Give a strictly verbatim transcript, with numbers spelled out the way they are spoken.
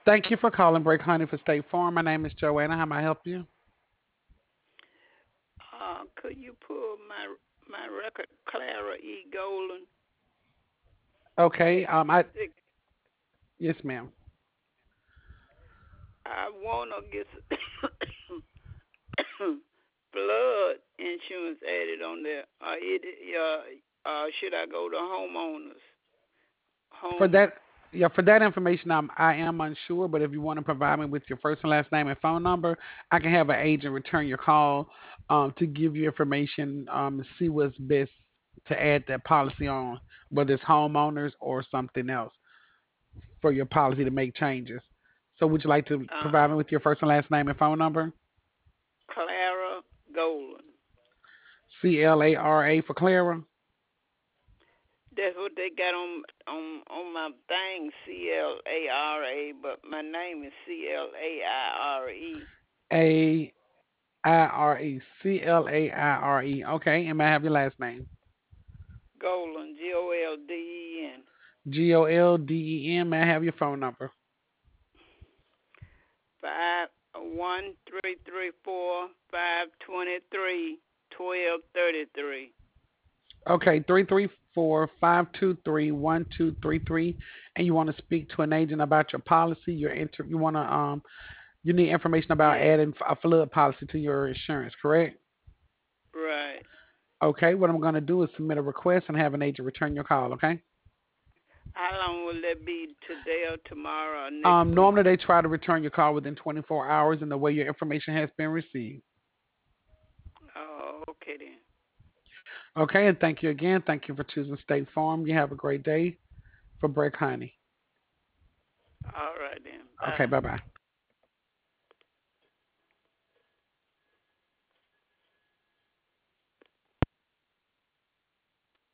Thank you for calling Break Honey for State Farm. My name is Joanna. How may I help you? Uh, could you pull my my record, Clara E. Golan? Okay. At Um. I six. Yes, ma'am. I wanna get flood insurance added on there. Uh, it, uh, uh, should I go to homeowners? For Home. that, yeah, for that information, I'm I am unsure. But if you want to provide me with your first and last name and phone number, I can have an agent return your call, um, to give you information, um, to see what's best to add that policy on, whether it's homeowners or something else for your policy to make changes. So, would you like to provide Uh, me with your first and last name and phone number? Clara Golan. C L A R A for Clara. That's what they got on on on my thing, C L A R A, but my name is C L A I R E. A I R E. C L A I R E. Okay, and may I have your last name? Golan, G O L D E N. G O L D E N. May I have your phone number? Five one three three four five twenty three twelve thirty three. Okay, three three four five two three one two three three, and you want to speak to an agent about your policy. Your inter, you want to um, you need information about Yes, adding a flood policy to your insurance, correct? right. Okay, what I'm going to do is submit a request and have an agent return your call. Okay. How long will that be? Today or tomorrow or next Um, week? normally they try to return your call within twenty-four hours, and the way your information has been received. Oh, okay then. Okay, and thank you again. Thank you for choosing State Farm. You have a great day for Break Honey. All right then. Okay, Bye. bye bye.